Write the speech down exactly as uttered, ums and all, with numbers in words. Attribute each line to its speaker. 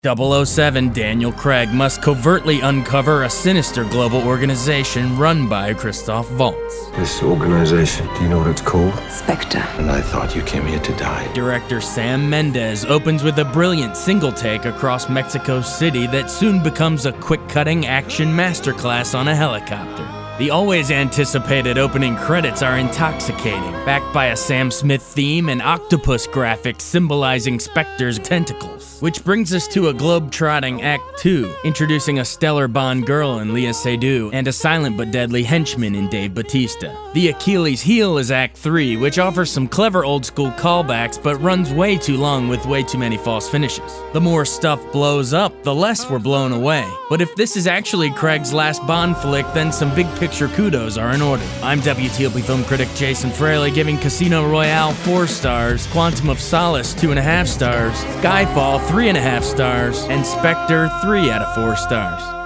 Speaker 1: double oh seven Daniel Craig must covertly uncover a sinister global organization run by Christoph Waltz.
Speaker 2: This organization, do you know what it's called?
Speaker 3: Spectre.
Speaker 2: And I thought you came here to die.
Speaker 1: Director Sam Mendes opens with a brilliant single take across Mexico City that soon becomes a quick-cutting action masterclass on a helicopter. The always anticipated opening credits are intoxicating, backed by a Sam Smith theme and octopus graphics symbolizing Spectre's tentacles. Which brings us to a globe-trotting Act two, introducing a stellar Bond girl in Léa Seydoux and a silent but deadly henchman in Dave Bautista. The Achilles heel is Act three, which offers some clever old-school callbacks but runs way too long with way too many false finishes. The more stuff blows up, the less we're blown away. But if this is actually Craig's last Bond flick, then some big picture kudos are in order. I'm W T O P film critic Jason Fraley, giving Casino Royale four stars, Quantum of Solace two and a half stars, Skyfall three and a half stars, and Spectre three out of four stars.